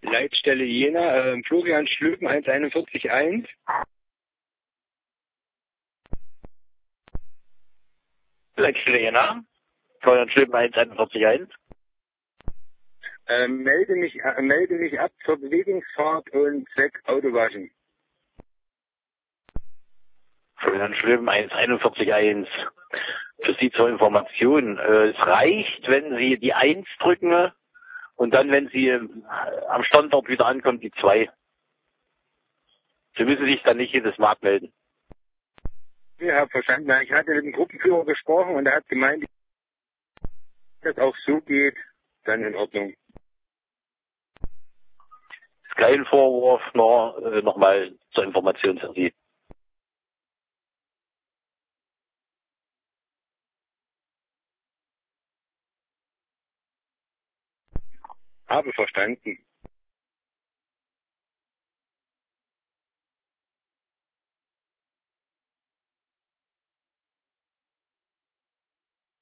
Leitstelle Jena, Florian Schlöpen 141.1. Leitstelle Jena, Florian Schlöpen 141.1. Melde mich ab zur Bewegungsfahrt und Zweck Autowaschen. Florian Schlöpen 141.1. Für Sie zur Information. Es reicht, wenn Sie die 1 drücken und dann, wenn Sie am Standort wieder ankommen, die 2. Sie müssen sich dann nicht jedes Mal abmelden. Ich habe verstanden. Ich hatte mit dem Gruppenführer gesprochen und er hat gemeint, dass das auch so geht, dann in Ordnung. Ist kein Vorwurf, nur nochmal zur Information für Sie. Habe verstanden.